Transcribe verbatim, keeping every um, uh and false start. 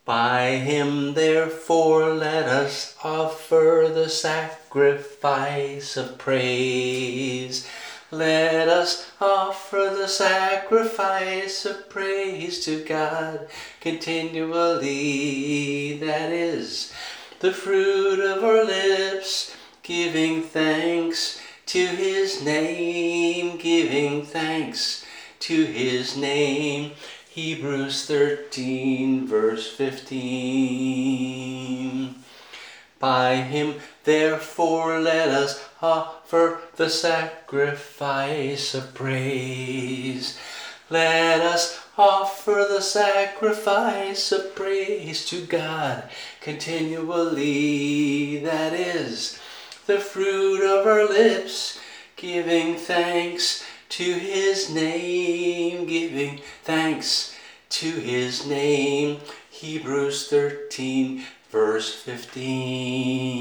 By him therefore let us offer the sacrifice of praise. Let us offer the sacrifice of praise to God continually. That is the fruit of our lips, giving thanks to his name, giving thanks to his name. Hebrews thirteen verse fifteen. By him therefore let us offer the sacrifice of praise. Let us offer the sacrifice of praise to God continually. That is the fruit of our lips, giving thanks to his name, giving thanks to his name. Hebrews thirteen verse fifteen.